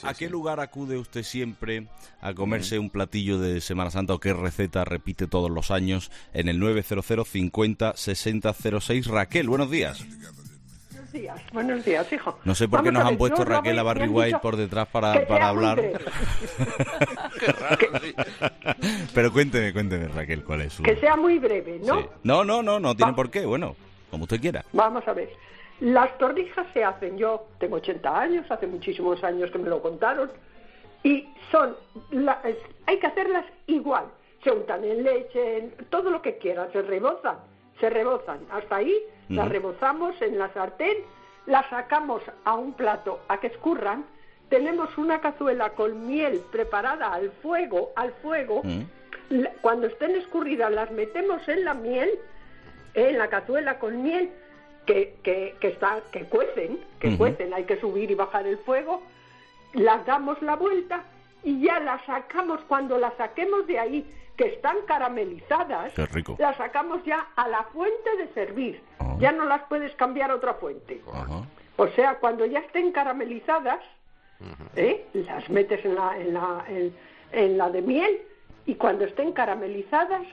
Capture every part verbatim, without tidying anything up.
Sí, ¿A sí. qué lugar acude usted siempre a comerse uh-huh. un platillo de Semana Santa o qué receta repite todos los años? En el nueve cero cero cincuenta sesenta cero seis. Raquel, buenos días. Buenos días, buenos días, hijo. No sé por Vamos qué nos a ver, han puesto yo Raquel a Robert, Barry me han White dicho por detrás para, que para sea muy hablar. breve. Qué raro, sí. Pero cuénteme, cuénteme, Raquel, ¿cuál es su...? Que sea muy breve, ¿no? Sí. No, no, no, no tiene Va. por qué, bueno, como usted quiera. Vamos a ver. Las torrijas se hacen, yo tengo ochenta años, hace muchísimos años que me lo contaron, y son, la, es, hay que hacerlas igual. Se untan en leche, en todo lo que quieran, se rebozan, se rebozan. Hasta ahí uh-huh. las rebozamos en la sartén, las sacamos a un plato a que escurran. Tenemos una cazuela con miel preparada al fuego, al fuego. Uh-huh. La, cuando estén escurridas las metemos en la miel, en la cazuela con miel, que, que, que, está, que cuecen, que uh-huh. cuecen, hay que subir y bajar el fuego. Las damos la vuelta y ya las sacamos, cuando las saquemos de ahí, que están caramelizadas, qué rico. Las sacamos ya a la fuente de servir. Uh-huh. Ya no las puedes cambiar a otra fuente. Uh-huh. O sea, cuando ya estén caramelizadas, uh-huh. ¿eh? las metes en la, en, la, en, en la de miel, y cuando estén caramelizadas,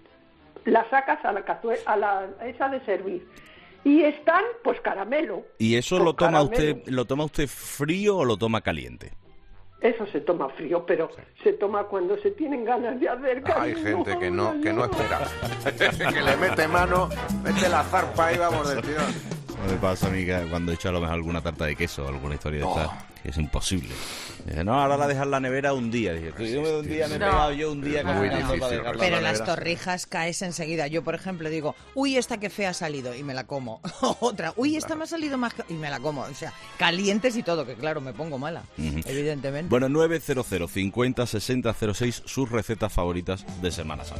las sacas a la cazuela, a la esa de servir. Y están, pues, caramelo. ¿Y eso pues lo toma caramelo. usted lo toma usted frío o lo toma caliente? Eso se toma frío, pero sí. se toma cuando se tienen ganas de hacer cariño. Hay gente que no, que no espera. Que le mete mano, mete la zarpa y vamos del tirón. Me pasa a mí que cuando he hecho a lo mejor alguna tarta de queso o alguna historia de oh. esta, que es imposible. Dije, no, ahora la dejas en la nevera un día. Dije, yo un día me he pegado yo un día muy caminando difícil, para dejarla pero en la las nevera. torrijas caes enseguida. Yo, por ejemplo, digo, uy, esta que fea ha salido, y me la como. Otra, uy, esta me ha salido más, y me la como. O sea, calientes y todo, que claro, me pongo mala, uh-huh. evidentemente. Bueno, nueve cero cero cincuenta sesenta cero seis, sus recetas favoritas de Semana Santa.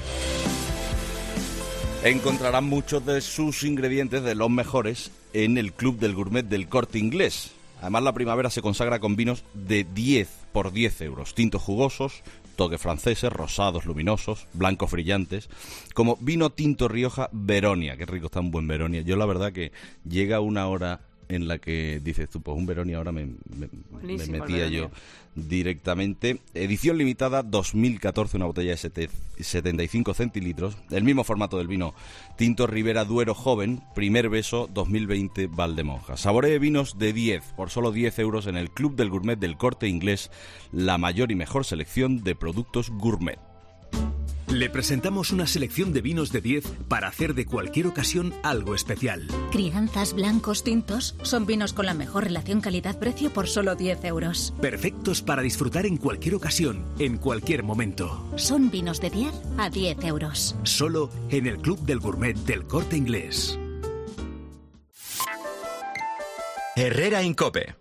Encontrarán muchos de sus ingredientes, de los mejores, en el Club del Gourmet del Corte Inglés. Además, la primavera se consagra con vinos de diez por diez euros. Tintos jugosos, toques franceses, rosados luminosos, blancos brillantes. Como vino tinto Rioja Veronia. Qué rico está un buen Veronia. Yo la verdad que llega una hora en la que dices tú, pues un Veronia ahora me, me, me metía yo directamente. Edición limitada dos mil catorce, una botella de setenta y cinco centilitros. El mismo formato del vino tinto Ribera Duero Joven, primer beso dos mil veinte, Valdemonja. Saboree vinos de diez por solo diez euros en el Club del Gourmet del Corte Inglés, la mayor y mejor selección de productos gourmet. Le presentamos una selección de vinos de diez para hacer de cualquier ocasión algo especial. Crianzas, blancos, tintos, son vinos con la mejor relación calidad-precio por solo diez euros. Perfectos para disfrutar en cualquier ocasión, en cualquier momento. Son vinos de diez a diez euros. Solo en el Club del Gourmet del Corte Inglés. Herrera Incope.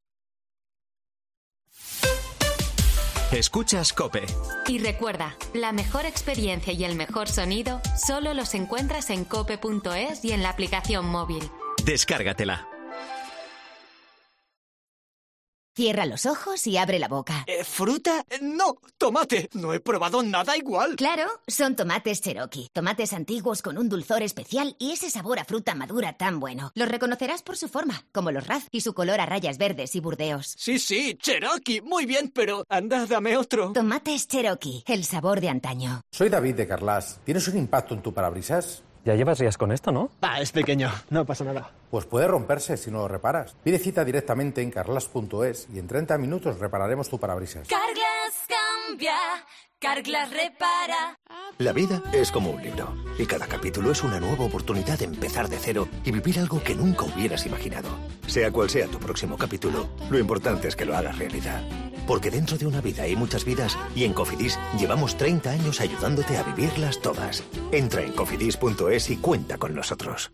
Escuchas COPE. Y recuerda, la mejor experiencia y el mejor sonido solo los encuentras en cope punto es y en la aplicación móvil. Descárgatela. Cierra los ojos y abre la boca. Eh, ¿Fruta? No, tomate. No he probado nada igual. Claro, son tomates Cherokee. Tomates antiguos con un dulzor especial y ese sabor a fruta madura tan bueno. Los reconocerás por su forma, como los Raz y su color a rayas verdes y burdeos. Sí, sí, Cherokee. Muy bien, pero anda, dame otro. Tomates Cherokee, el sabor de antaño. Soy David de Carlas. ¿Tienes un impacto en tu parabrisas? Ya llevas días con esto, ¿no? Ah, es pequeño, no pasa nada. Pues puede romperse si no lo reparas. Pide cita directamente en carglass punto es y en treinta minutos repararemos tu parabrisas. Carglass cambia, Carglass repara. La vida es como un libro y cada capítulo es una nueva oportunidad de empezar de cero y vivir algo que nunca hubieras imaginado. Sea cual sea tu próximo capítulo, lo importante es que lo hagas realidad. Porque dentro de una vida hay muchas vidas y en Cofidis llevamos treinta años ayudándote a vivirlas todas. Entra en cofidis punto es y cuenta con nosotros.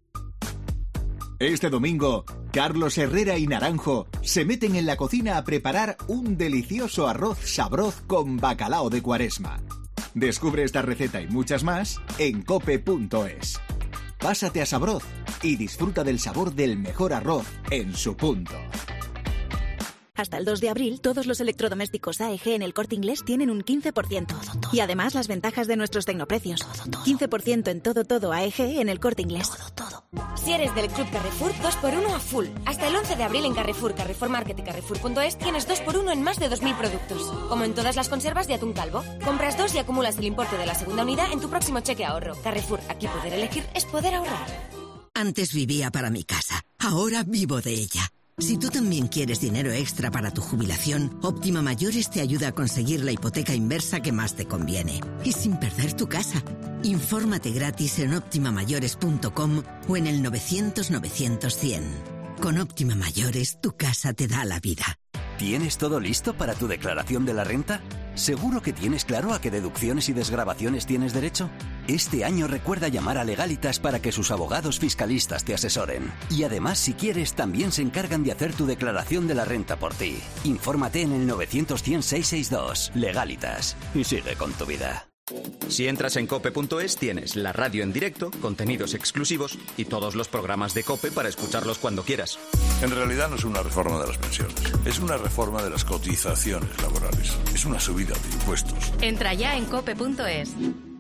Este domingo, Carlos Herrera y Naranjo se meten en la cocina a preparar un delicioso arroz sabroz con bacalao de Cuaresma. Descubre esta receta y muchas más en cope punto es. Pásate a Sabroz y disfruta del sabor del mejor arroz en su punto. Hasta el dos de abril, todos los electrodomésticos A E G en el Corte Inglés tienen un quince por ciento. Todo, todo. Y además las ventajas de nuestros tecnoprecios. Todo, todo. quince por ciento en todo todo A E G en el Corte Inglés. Todo, todo. Si eres del Club Carrefour, dos por uno a full. Hasta el once de abril en Carrefour, Carrefour Market y Carrefour punto es tienes dos por uno en más de dos mil productos. Como en todas las conservas de atún calvo. Compras dos y acumulas el importe de la segunda unidad en tu próximo cheque ahorro. Carrefour, aquí poder elegir es poder ahorrar. Antes vivía para mi casa, ahora vivo de ella. Si tú también quieres dinero extra para tu jubilación, Óptima Mayores te ayuda a conseguir la hipoteca inversa que más te conviene. Y sin perder tu casa. Infórmate gratis en óptima mayores punto com o en el novecientos novecientos cien. Con Óptima Mayores, tu casa te da la vida. ¿Tienes todo listo para tu declaración de la renta? ¿Seguro que tienes claro a qué deducciones y desgravaciones tienes derecho? Este año recuerda llamar a Legalitas para que sus abogados fiscalistas te asesoren. Y además, si quieres, también se encargan de hacer tu declaración de la renta por ti. Infórmate en el novecientos cien seiscientos sesenta y dos. Legalitas. Y sigue con tu vida. Si entras en cope punto es tienes la radio en directo, contenidos exclusivos y todos los programas de COPE para escucharlos cuando quieras. En realidad no es una reforma de las pensiones, es una reforma de las cotizaciones laborales. Es una subida de impuestos. Entra ya en cope punto es.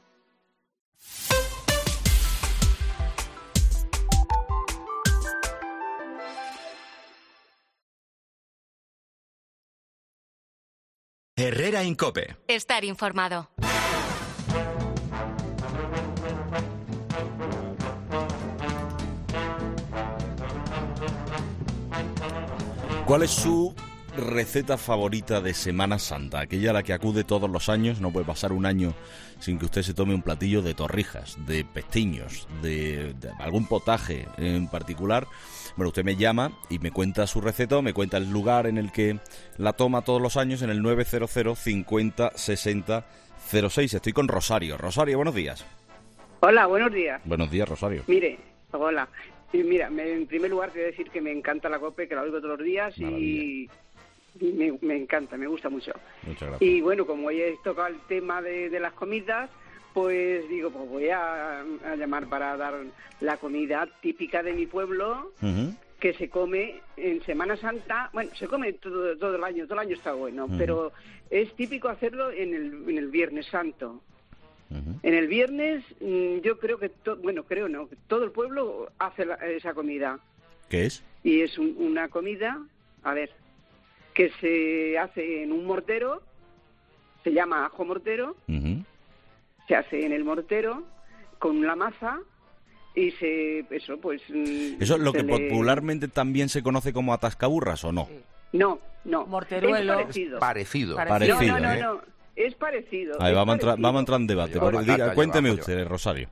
Herrera en COPE. Estar informado. ¿Cuál es su receta favorita de Semana Santa? Aquella a la que acude todos los años. No puede pasar un año sin que usted se tome un platillo de torrijas, de pestiños, de, de algún potaje en particular. Bueno, usted me llama y me cuenta su receta o me cuenta el lugar en el que la toma todos los años en el nueve cero cero cincuenta sesenta cero seis. Estoy con Rosario. Rosario, buenos días. Hola, buenos días. Buenos días, Rosario. Mire, hola. Y mira, me, en primer lugar te voy a decir que me encanta la COPE, que la oigo todos los días y, y me, me encanta, me gusta mucho. Muchas gracias. Y bueno, como hoy he tocado el tema de, de las comidas, pues digo, pues voy a, a llamar para dar la comida típica de mi pueblo, uh-huh. que se come en Semana Santa. Bueno, se come todo, todo el año, todo el año está bueno, uh-huh. pero es típico hacerlo en el, en el Viernes Santo. Uh-huh. En el viernes, yo creo que, to- bueno, creo no, que todo el pueblo hace la, esa comida. ¿Qué es? Y es un, una comida, a ver, que se hace en un mortero, se llama ajo mortero, uh-huh. se hace en el mortero con la masa y se, eso pues... ¿Eso es lo que le... popularmente también se conoce como atascaburras o no? No, no. Morteruelo. Es parecido. Parecido. Parecido, no, no, ¿eh? no, no. Es parecido. Ahí es vamos, parecido. A entrar, vamos a entrar en debate. Pero diga, cuénteme usted, Rosario.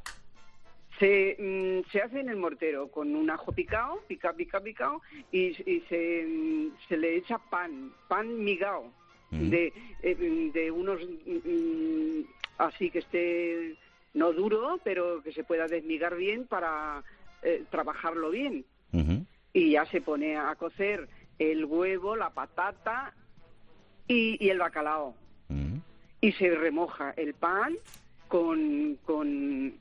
Se, mm, se hace en el mortero con un ajo picado, pica, pica, picado, y, y se, mm, se le echa pan, pan migao, mm. de, eh, de unos, mm, así que esté no duro, pero que se pueda desmigar bien para eh, trabajarlo bien. Uh-huh. Y ya se pone a cocer el huevo, la patata y, y el bacalao. Uh-huh. Y se remoja el pan con, con,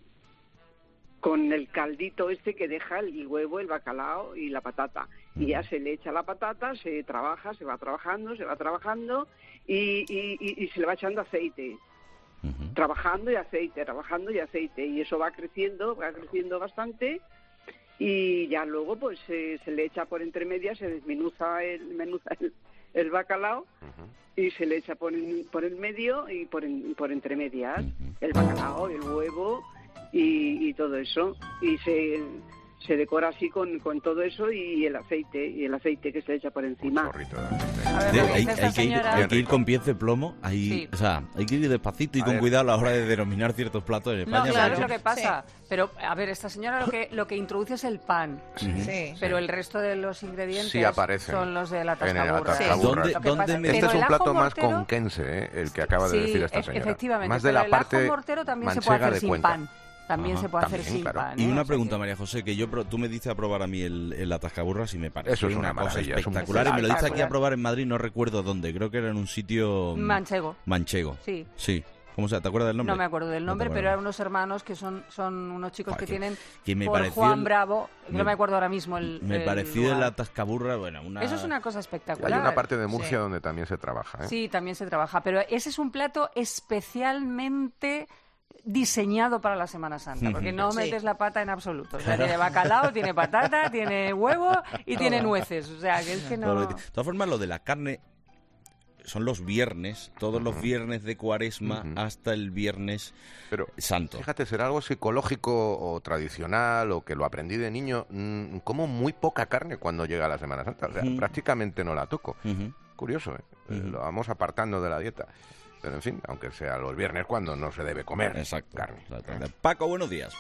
con el caldito este que deja el huevo, el bacalao y la patata. Uh-huh. Y ya se le echa la patata, se trabaja, se va trabajando, se va trabajando y, y, y, y se le va echando aceite. Uh-huh. Trabajando y aceite, trabajando y aceite. Y eso va creciendo, va creciendo bastante. Y ya luego pues eh, se le echa por entre medias, se desmenuza el, menuza el, el bacalao. Uh-huh. Y se le echa por el, por el medio y por, en, por entre medias uh-huh. el bacalao, el huevo y, y todo eso. Y se, se decora así con, con todo eso y el aceite, y el aceite que se le echa por encima. De, hay, hay, que ir, hay que ir con pies de plomo, hay, sí. o sea, hay que ir despacito y a con ver. cuidado a la hora de denominar ciertos platos en España. No, claro, es lo que pasa. Sí. Pero, a ver, esta señora lo que lo que introduce es el pan, sí. Sí. pero el resto de los ingredientes sí son los de la atascaburra. Sí. ¿Dónde, ¿dónde me... Este es un plato más mortero, conquense, ¿eh? el que acaba de sí, decir esta señora. Efectivamente, más de la el parte ajo mortero también se puede hacer sin cuenca. pan. También Ajá, se puede también, hacer sin claro. pan. ¿eh? Y una o sea pregunta, que... María José, que yo tú me diste a probar a mí el, el atascaburras y me parece Eso es una, una cosa maravilla, espectacular. Es un... Y me lo diste aquí a probar en Madrid, no recuerdo dónde. Creo que era en un sitio... Manchego. Manchego. Sí. Sí. ¿Cómo se llama? ¿Te acuerdas del nombre? No me acuerdo del nombre, no pero eran unos hermanos que son son unos chicos Joder, que tienen que me por Juan el... Bravo, me... no me acuerdo ahora mismo el Me el pareció lugar. el atascaburra, bueno, una... Eso es una cosa espectacular. Hay una parte de Murcia sí. donde también se trabaja, ¿eh? Sí, también se trabaja, pero ese es un plato especialmente diseñado para la Semana Santa, porque no Sí. metes la pata en absoluto. O sea, tiene bacalao, tiene patata, tiene huevo y tiene Todo. nueces. O sea, que es que no... De todas formas, lo de la carne son los viernes, todos los viernes de Cuaresma hasta el viernes Pero, Santo. Fíjate, será algo psicológico o tradicional o que lo aprendí de niño. Mmm, como muy poca carne cuando llega la Semana Santa. O sea, Ujú. prácticamente no la toco. Ujú. Curioso, ¿eh? Ujú. Lo vamos apartando de la dieta. Pero, en fin, aunque sea los viernes cuando no se debe comer Exacto. carne. Paco, buenos días.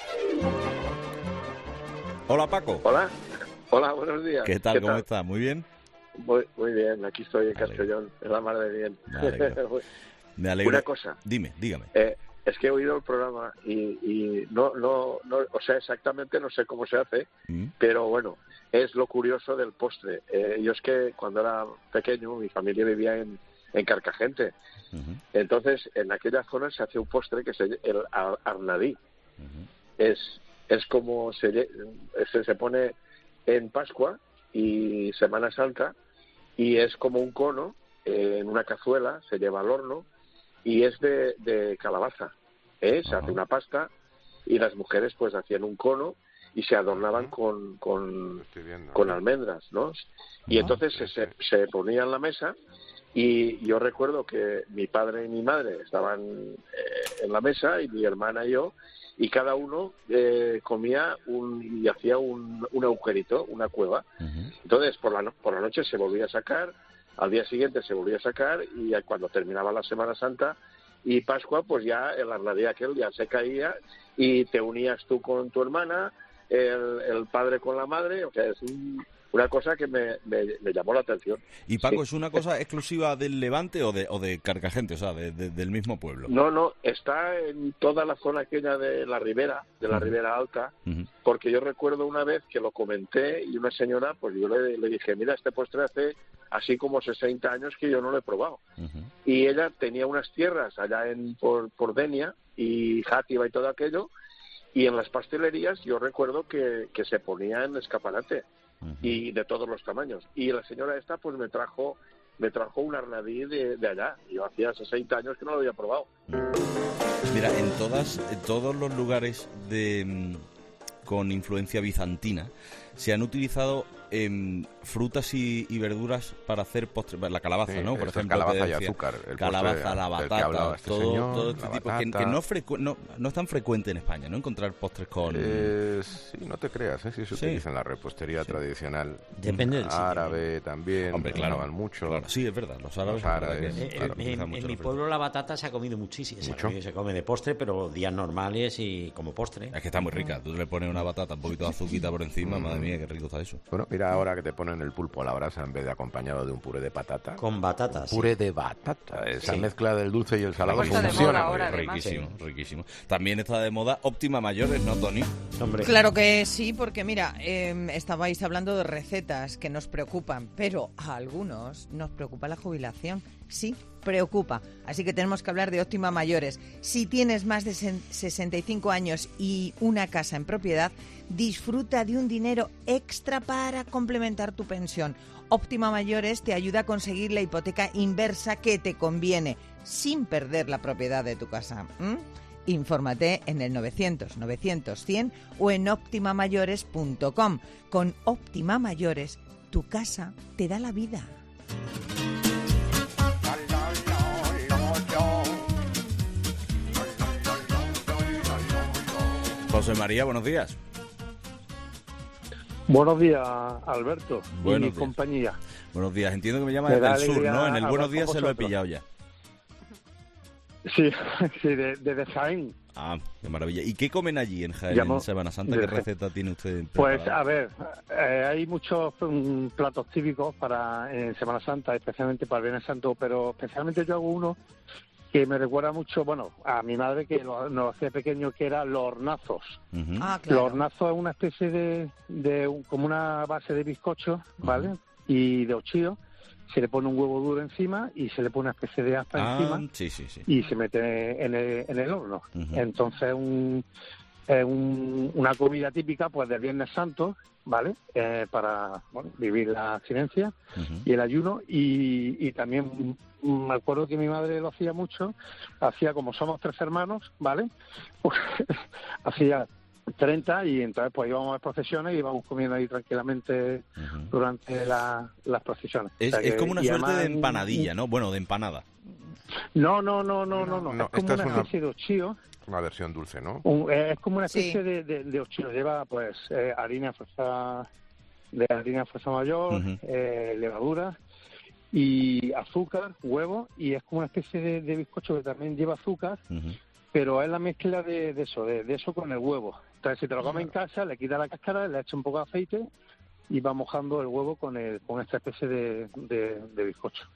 Hola, Paco. Hola. Hola, buenos días. ¿Qué tal? ¿Qué ¿Cómo tal? estás? ¿Muy bien? Muy, muy bien, aquí estoy en Castellón, en la mar de bien. Me alegro. Me alegro. Una cosa, Dime, dígame. eh, es que he oído el programa y, y no, no, no, o sea, exactamente no sé cómo se hace, ¿Mm? pero bueno, es lo curioso del postre. Eh, yo es que cuando era pequeño, mi familia vivía en, en Carcagente. Ujú. Entonces, en aquella zona se hace un postre que es el ar- arnadí. Es, es como se, lle- se, se pone en Pascua y Semana Santa, y es como un cono eh, en una cazuela, se lleva al horno y es de, de calabaza. ¿eh? Se hace una pasta y las mujeres pues hacían un cono y se adornaban con, con, con almendras, ¿no? Y entonces se, se, se ponía en la mesa. Y yo recuerdo que mi padre y mi madre estaban eh, en la mesa, y mi hermana y yo, y cada uno eh, comía un, y hacía un, un agujerito, una cueva. Entonces, por la, no- por la noche se volvía a sacar, al día siguiente se volvía a sacar, y ya cuando terminaba la Semana Santa y Pascua, pues ya el arnadí aquel ya se caía, y te unías tú con tu hermana, el, el padre con la madre. O sea, es un... una cosa que me, me, me llamó la atención. ¿Y Paco, Sí. es una cosa exclusiva del Levante o de, o de Carcagente, o sea, de- de- del mismo pueblo? No, no, está en toda la zona aquella de la Ribera, de la Ujú. Ribera Alta, Ujú. porque yo recuerdo una vez que lo comenté y una señora, pues yo le, le dije, mira, este postre hace así como sesenta años que yo no lo he probado. Y ella tenía unas tierras allá en por, por Denia y Játiva y todo aquello, y en las pastelerías yo recuerdo que, que se ponía en escaparate. Y de todos los tamaños. Y la señora esta pues me trajo me trajo un arnadí de, de allá. Yo hacía sesenta años que no lo había probado. Mira, en todas, en todos los lugares de mm, con influencia bizantina se han utilizado em, frutas y, y verduras para hacer postres. La calabaza, Sí, ¿no? Por esto es ejemplo, calabaza te y decía, azúcar, el calabaza, postre la del que batata, hablaba este todo, señor, todo este la tipo. Que, batata. que no, frecu- no, no es tan frecuente en España, ¿no? Encontrar postres con... Eh, sí, no te creas, ¿eh? Sí se Sí. utiliza en la repostería tradicional. Depende del sitio, árabe también. Hombre, claro. usaban mucho. Claro, sí, es verdad, los árabes, Los es verdad árabes, que- Eh, claro, en, utilizan en mucho mi la pueblo la batata se ha comido muchísimo. Se, Mucho. come- se come de postre, pero días normales y como postre. Es que está muy rica. Tú le pones una batata, un poquito de azuquita por encima, madre mía, qué rico está eso. Bueno, mira ahora que te ponen el pulpo a la brasa en vez de acompañado de un puré de patata. Con batatas. Puré de batata. Esa Sí. mezcla del dulce y el salado Puesta de funciona. moda muy ahora, bien. además. Riquísimo, riquísimo. También está de moda Óptima Mayores, ¿no, Tony? Hombre. Claro que sí, porque mira, eh, estabais hablando de recetas que nos preocupan, pero a algunos nos preocupa la jubilación. Sí, preocupa. Así que tenemos que hablar de Óptima Mayores. Si tienes más de sesenta y cinco años y una casa en propiedad, disfruta de un dinero extra para complementar tu pensión. Óptima Mayores te ayuda a conseguir la hipoteca inversa que te conviene, sin perder la propiedad de tu casa. ¿Mm? Infórmate en el novecientos novecientos cien o en óptima mayores punto com. Con Óptima Mayores, tu casa te da la vida. José María, buenos días. Buenos días, Alberto Buenos y mi días. compañía. Buenos días. Entiendo que me llama Me desde da el sur, alegría ¿no? En el hablar Buenos con Días se lo he vosotros. pillado ya. Sí, sí, de- desde Jaén. Ah, qué maravilla. ¿Y qué comen allí en Jaén Llamo- en Semana Santa? de ¿Qué Jaén. receta tiene usted Pues preparada? a ver, eh, hay muchos mm, platos típicos para en Semana Santa, especialmente para el Viernes Santo, pero especialmente yo hago uno que me recuerda mucho, bueno, a mi madre que lo- nos hacía pequeño, que era los hornazos. Ujú. Ah, Los hornazos es una especie de, de un- como una base de bizcocho, ¿vale? Y de ochillo. Se le pone un huevo duro encima y se le pone una especie de aspa Ah, encima sí, sí, sí. y se mete en el, en el horno. Ujú. Entonces un, eh, un- una comida típica pues del Viernes Santo, ¿vale? Eh, para bueno, vivir la abstinencia y el ayuno. Y, y también mm, me acuerdo que mi madre lo hacía mucho, hacía como somos tres hermanos, ¿vale? Pues, hacía treinta y entonces pues íbamos a procesiones y íbamos comiendo ahí tranquilamente durante la- las procesiones. Es, O sea es que- como una y suerte además- de empanadilla, ¿no? Bueno, de empanada. No, no, no, no, no, no. No, es como esta una es una- especie de ochío. Una versión dulce, ¿no? Un- eh, es como una Sí. especie de, de, de ochío. Lleva pues eh, harina fuerza de harina fuerza mayor, Ujú. eh, levadura y azúcar, huevo, y es como una especie de, de bizcocho que también lleva azúcar, pero es la mezcla de, de eso, de, de eso con el huevo. Entonces, si te lo comes en casa, le quitas la cáscara, le echas un poco de aceite y va mojando el huevo con el con esta especie de, de, de bizcocho.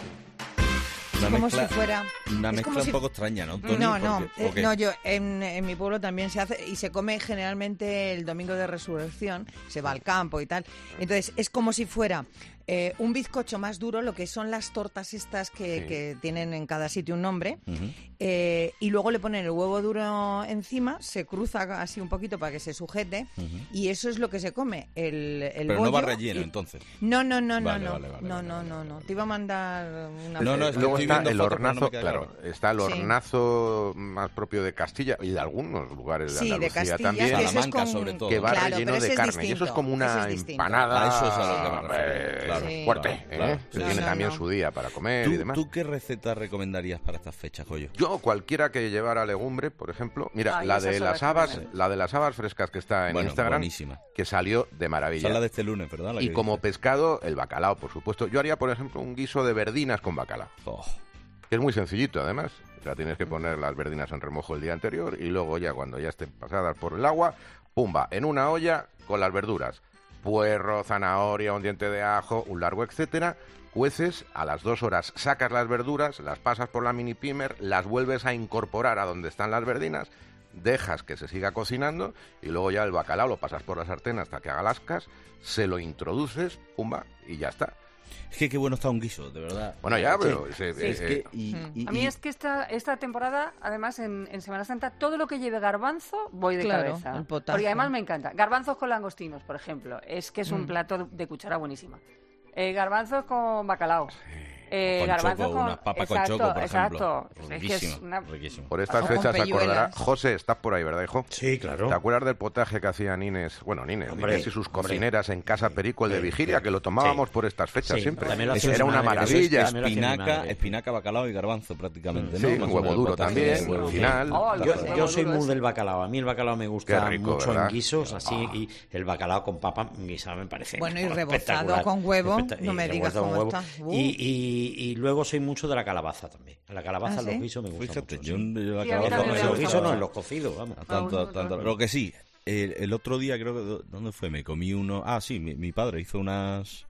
Una como mezcla, si fuera- una es mezcla como un si- poco extraña, ¿no, Tony? No, no, Porque- eh, ¿o qué? no, yo en, en mi pueblo también se hace y se come generalmente el domingo de resurrección, se va al campo y tal. Entonces es como si fuera eh, un bizcocho más duro, lo que son las tortas estas que, Sí. que tienen en cada sitio un nombre, Ujú. eh, y luego le ponen el huevo duro encima, se cruza así un poquito para que se sujete, Ujú. y eso es lo que se come, el, el Pero no va bollo relleno, y- entonces. No, no, no, no, Vale, no, vale, vale, no, no, no, no. Te iba a mandar una No, no, Eh, es que luego estoy está viendo el fotos, pero no hornazo, me queda claro, claro. está el Sí. hornazo más propio de Castilla y de algunos lugares de Sí, de Andalucía Castilla, también, que ese es Salamanca, con- sobre todo. que va Claro, relleno pero ese de es carne. Y eso es distinto, como ese una es distinto. empanada A eso es a lo que me refiero, eh, claro, Sí. fuerte, claro, ¿eh? claro. que No, tiene no, también no. su día para comer ¿Tú, y demás. ¿Tú qué receta recomendarías para estas fechas, Goyo? Yo, cualquiera que llevara legumbre, por ejemplo, mira, Ay, la esas de son las las que habas, me- la de las habas frescas que está en Bueno, Instagram, buenísima. que salió de maravilla. Esa es la de este lunes, ¿verdad? La Y que como dices. pescado, el bacalao, por supuesto. Yo haría, por ejemplo, un guiso de verdinas con bacalao. Oh. Que es muy sencillito, además. O sea, tienes que poner las verdinas en remojo el día anterior y luego ya cuando ya estén pasadas por el agua, pumba, en una olla con las verduras. Puerro, zanahoria, un diente de ajo, un largo, etcétera. Cueces, a las dos horas sacas las verduras, las pasas por la mini pimer, las vuelves a incorporar a donde están las verdinas, dejas que se siga cocinando y luego ya el bacalao lo pasas por la sartén hasta que haga lascas, se lo introduces, pumba, y ya está. Es que qué bueno está un guiso, de verdad. Bueno, ya, Sí. pero... se- Sí, eh, es que- eh, y- y- A mí y- es que esta, esta temporada, además en, en Semana Santa, todo lo que lleve garbanzo, voy de Claro, cabeza. el potaje. Porque además me encanta. Garbanzos con langostinos, por ejemplo. Es que es un Mm. plato de cuchara buenísima. Eh, garbanzos con bacalao. Eh, Con garbanzos choco, con... unas papas con exacto, choco, por ejemplo. exacto. Es que es Riquísimo, una- riquísimo. Por estas Ojo con fechas se acordará. pelluelas. José, estás por ahí, ¿verdad, hijo? Sí, claro. ¿Te acuerdas del potaje que hacían Inés? Bueno, Inés, Hombre, Inés y sus hombre. cocineras en Casa Perico, el de Vigilia, que lo tomábamos Sí. por estas fechas Sí, siempre. también lo Eso hacía era mi una madre, eso es maravilla. también lo hacía mi Espinaca, madre. espinaca, bacalao y garbanzo prácticamente, Sí, ¿no? un Más o huevo menos duro el potaje. también, Sí, al sí. final. Oh, Yo, Huevo yo soy duro muy ese. del bacalao. A mí el bacalao me gusta Qué rico, mucho ¿verdad? en guisos, así, y el bacalao con papa guisado me parece Bueno, y espectacular. rebozado con huevo, Espectac- no y me digas revuelto con cómo huevo. está. Uh. Y, y, y luego soy mucho de la calabaza también. La calabaza ¿Ah, en los sí? guisos me gusta Fíjate, mucho. yo, sí. yo la Sí, a mí calabaza también me En me los gusta guisos no, mucho. en los cocidos, vamos. Tanto, tanto. Lo que sí, el, el otro día creo que... ¿Dónde fue? Me comí uno... Ah, sí, mi, mi padre hizo unas...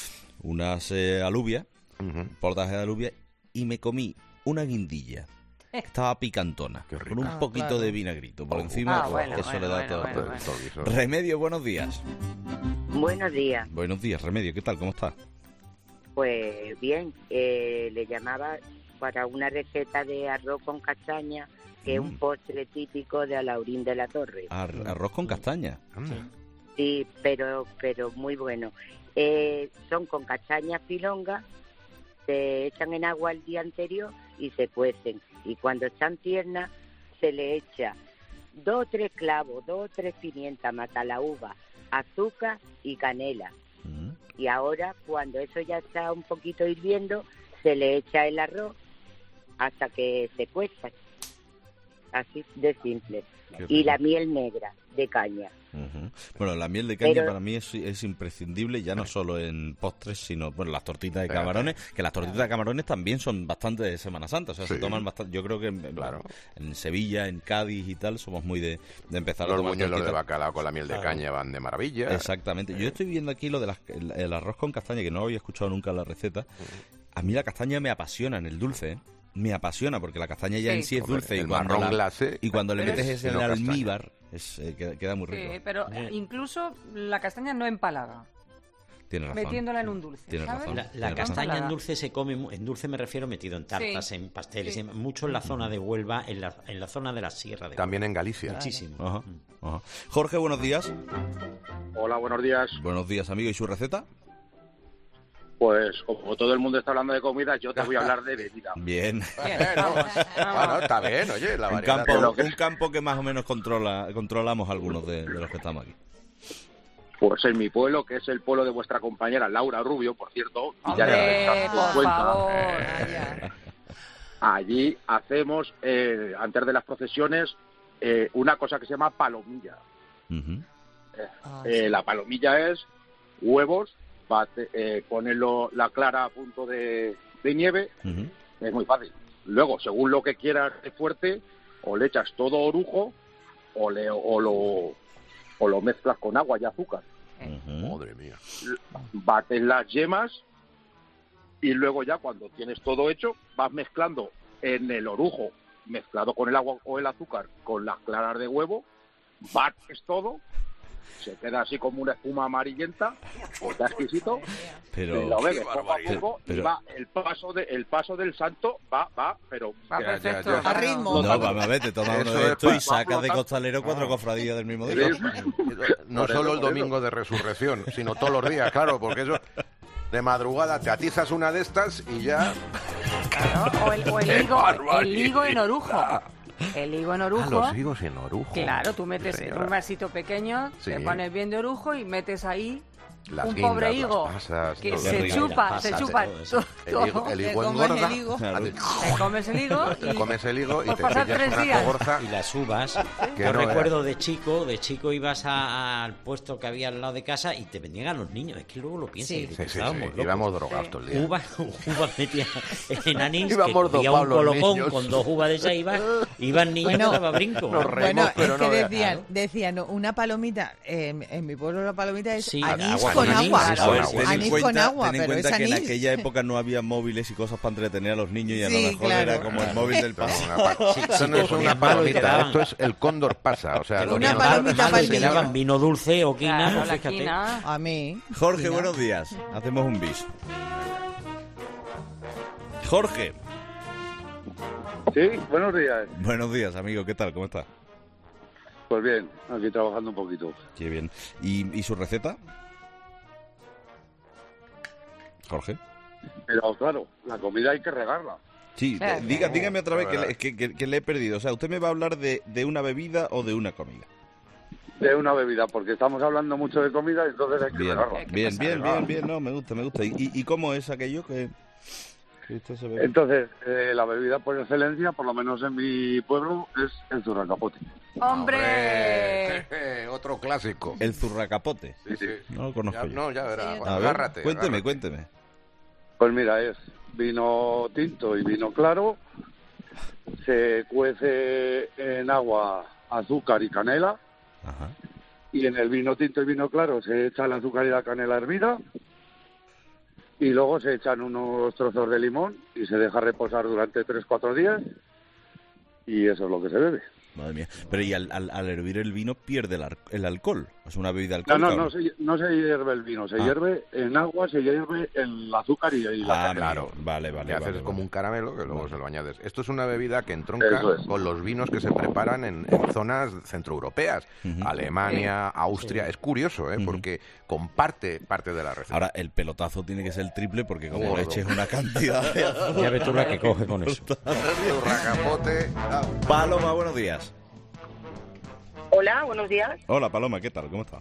Unas eh, alubias, Ujú. portaje de alubias, y me comí una guindilla. Estaba picantona, Qué rico. con un Ah, poquito claro. de vinagrito por encima. Ah, bueno, eso bueno, le da bueno, todo. bueno, todo- bueno. Todo guiso. Remedio, buenos días. Buenos días. Buenos días, Remedio, ¿qué tal? ¿Cómo estás? Pues bien, eh, le llamaba para una receta de arroz con castaña, que es un Mm. postre típico de Alaurín de la Torre. Ar- arroz con castaña. Anda. Sí, pero pero muy bueno. Eh, son con castañas pilongas, se echan en agua el día anterior y se cuecen. Y cuando están tiernas, se le echa dos o tres clavos, dos o tres pimientas, matalaúva, azúcar y canela. Mm. Y ahora, cuando eso ya está un poquito hirviendo, se le echa el arroz hasta que se cueza. Así de simple. Qué Y rico. la miel negra de caña. Ujú. Bueno, la miel de caña Pero- para mí es, es imprescindible, ya no solo en postres, sino bueno, las tortitas de camarones, que las tortitas de camarones también son bastante de Semana Santa, o sea, se Sí. toman bastante, yo creo que en, Claro. en Sevilla, en Cádiz y tal, somos muy de, de empezar a Los tomar buñuelos de tortitas. bacalao con la miel de Claro. caña van de maravilla. Exactamente. Yo estoy viendo aquí lo del el, el arroz con castaña, que no lo había escuchado nunca en la receta. A mí la castaña me apasiona en el dulce, ¿eh? Me apasiona porque la castaña ya Sí. en sí es Hombre, dulce y el cuando, marrón la- glacé, y cuando le pero metes es- ese sino castaña. almíbar es, eh, queda, queda muy rico. Sí, pero eh, incluso la castaña no empalaga. Tiene razón. metiéndola en un dulce. Tiene ¿sabes? razón. La, la Tiene castaña razón. en dulce se come, mu- en dulce me refiero metido en tartas, Sí. en pasteles, Sí. en- mucho en la zona de Huelva, en la, en la zona de la sierra de También en Galicia. Muchísimo. Ajá, ajá. Jorge, buenos días. Hola, buenos días. Buenos días, amigo. ¿Y su receta? Pues como todo el mundo está hablando de comida, yo te voy a hablar de bebida. Bien. Bueno, está bien, oye, la un variedad. campo, un campo que más o menos controla controlamos algunos de, de los que estamos aquí. Pues en mi pueblo, que es el pueblo de vuestra compañera Laura Rubio, por cierto, y ya Hombre, le por cuenta. favor. Eh, allí hacemos, eh, antes de las procesiones, eh, una cosa que se llama palomilla. Ujú. Eh, Ah, eh, sí. la palomilla es huevos, bate, eh, pones lo- la clara a punto de, de nieve, Ujú. es muy fácil. Luego, según lo que quieras de fuerte, o le echas todo orujo o, le, o, lo, o lo mezclas con agua y azúcar. Madre mía. Bates las yemas y luego ya cuando tienes todo hecho, vas mezclando en el orujo, mezclado con el agua o el azúcar, con las claras de huevo, bates todo, se queda así como una espuma amarillenta, está exquisito, Pero- y lo bebes Qué poco a barbaridad. poco y Pero- va el paso de el paso del santo va va pero Va ya, perfecto. ya, ya. A ritmo. No, vamos a ver, te tomas uno Eso de es esto pa- y sacas de pa- costalero cuatro Ah. cofradías del mismo día. No Por eso, solo el por domingo de resurrección, sino todos los días, claro, porque eso de madrugada te atizas una de estas y ya. Claro, o el, o el ¡Qué higo, barbaridad! el higo en orujo. El higo en Ah, orujo. los higos en orujo. Claro, tú metes Sí, en señora. un vasito pequeño, Sí. te pones bien de orujo y metes ahí Las un guindas, pobre las higo pasas, que todo. se Qué rico. chupa, Las se pasas, chupa todo todo. El higo, el higo Te comes engorda. el higo. Hace- Te comes el higo y Te comes el higo y pues te pasan pillas tres una días. cogorza. Y las uvas. Que Yo no recuerdo de chico, de chico ibas a- al puesto que había al lado de casa y te vendían a los niños. Es que luego lo piensas. Sí. y Sí, dices, sí, estábamos sí. locos. Íbamos drogados todo el día. Uvas, uvas metía en anís, que Íbamos cogía dopados un los colocón niños. con dos uvas de esas iban, iban niños Bueno, que daba brinco. nos Bueno, pero es que no veas. decían, decían, una palomita, eh, en mi pueblo la palomita es Sí, anís agua con con anís, agua. anís A con ver, agua. ten en Anís con cuenta, agua, ten en pero cuenta es que en anís. aquella época no había móviles y cosas para entretener a los niños y a Sí, lo mejor claro. era como el móvil del Pero pasado. una pa- Sí, Esto sí, no te es una ponías malo y te palomita, daban- esto es el cóndor pasa. O sea, Te lo ponían que Una nos- palomita malo pa'l y te niño. daban vino dulce o quina, Claro, no, la fíjate. quina. A mí. Jorge, Mira. buenos días. Hacemos un bis. Jorge. Sí, buenos días. Buenos días, amigo. ¿Qué tal? ¿Cómo estás? Pues bien, aquí trabajando un poquito. Qué bien. ¿Y, y su receta? Jorge. Pero claro, la comida hay que regarla. Sí, Claro. eh, diga, dígame otra vez que verdad. le, que, que- que le he perdido. O sea, ¿usted me va a hablar de, de una bebida o de una comida? De una bebida, porque estamos hablando mucho de comida y entonces hay que Bien, regarla. bien, bien, bien, bien. No, me gusta, me gusta. ¿Y, y- y cómo es aquello que, que usted se bebe? Entonces, eh, la bebida por excelencia, por lo menos en mi pueblo, es el zurracapote. ¡Hombre! Hombre, otro clásico. El zurracapote. Sí, sí. No lo conozco Ya, yo. no, ya verás. A ver, Agárrate. cuénteme, agárrate. cuénteme. Pues mira, es vino tinto y vino claro, se cuece en agua, azúcar y canela, Ajá. y en el vino tinto y vino claro se echa el azúcar y la canela hervida, y luego se echan unos trozos de limón y se deja reposar durante tres cuatro días, y eso es lo que se bebe. Madre mía. Pero y al, al, al hervir el vino pierde el, ar- el alcohol. Es una bebida No, alcohólica. no, ¿o no se, no se hierve el vino, se Ah. hierve en agua, se hierve el azúcar y, y la Ah, canela. claro. Vale, vale. Le haces vale, como vale. un caramelo que luego se lo añades. Esto es una bebida que entronca Eso es. con los vinos que se preparan en, en zonas centroeuropeas. Ujú. Alemania, Austria. Es curioso, ¿eh? Ujú. Porque comparte parte de la receta. Ahora, el pelotazo tiene que ser el triple porque como Gordo. le eches una cantidad de azúcar... Ya ves tú la que coge con eso. Zurracapote. ah. Paloma, buenos días. Hola, buenos días. Hola, Paloma, ¿qué tal? ¿Cómo estás?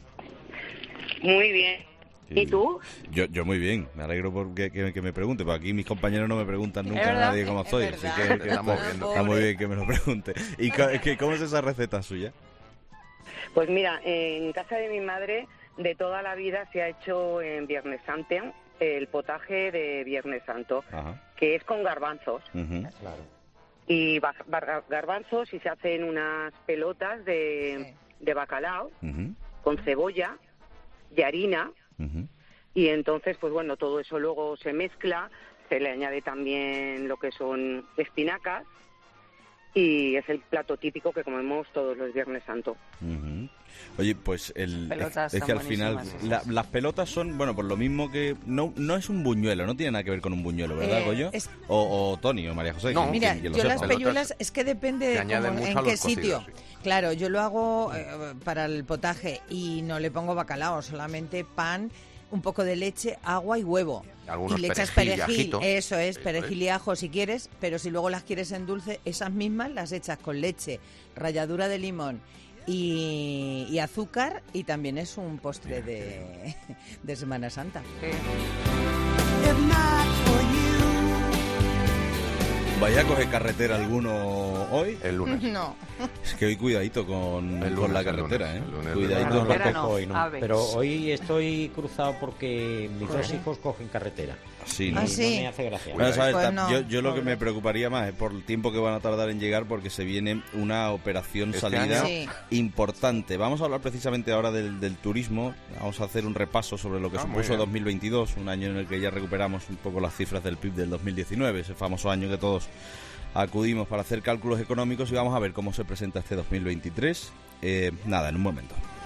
Muy bien. Sí. ¿Y tú? Yo, yo muy bien, me alegro porque que, que me pregunte, porque aquí mis compañeros no me preguntan nunca Es a verdad, nadie cómo es estoy, verdad. así que, que Estamos está, viendo. está muy bien que me lo pregunte. ¿Y co- que, cómo es esa receta suya? Pues mira, en casa de mi madre de toda la vida se ha hecho en Viernes Santo el potaje de Viernes Santo, Ajá. que es con garbanzos. Ujú. Y ba- bar- garbanzos y se hacen unas pelotas de, de bacalao Ujú. con cebolla y harina. Ujú. Y entonces, pues bueno, todo eso luego se mezcla, se le añade también lo que son espinacas y es el plato típico que comemos todos los Viernes Santo. Ujú. Oye, pues el, Pelotas es, es que al están final buenísimas la- esas. las pelotas son, bueno, por lo mismo que no no es un buñuelo, no tiene nada que ver con un buñuelo, ¿verdad, Eh, Goyo? es- O, o Tony o María José. No, quien- Mira, quien- quien lo yo sepa. las pelluelas es que depende Se de añaden cómo- mucho en a los qué sitio. cocidos, sí. Claro, yo lo hago eh, para el potaje y no le pongo bacalao, solamente pan, un poco de leche, agua y huevo. Algunos y le echas perejil y perejil, ajito. eso es, Eso perejil y ajo si quieres, pero si luego las quieres en dulce, esas mismas las echas con leche, ralladura de limón y, y azúcar, y también es un postre de, de Semana Santa. ¿Vaya a coger carretera alguno hoy? El lunes. No. Es que hoy cuidadito con, El con lunes, la el carretera, lunes, ¿eh? el lunes, Cuidadito. No, no Carretera lo cojo no, hoy, no. aves. Pero hoy estoy cruzado porque mis dos Corre. hijos cogen carretera. Sí, Y ¿no? Ah, no sí. me hace gracia. Bueno, ¿sabes? Pues Ta- no, yo, yo lo que pobre. me preocuparía más es por el tiempo que van a tardar en llegar, porque se viene una operación Este salida año- Sí. importante. Vamos a hablar precisamente ahora del, del turismo. Vamos a hacer un repaso sobre lo que Ah, muy supuso bien. dos mil veintidós, un año en el que ya recuperamos un poco las cifras del P I B del dos mil diecinueve, ese famoso año que todos acudimos para hacer cálculos económicos, y vamos a ver cómo se presenta este dos mil veintitrés. Eh, nada, en un momento.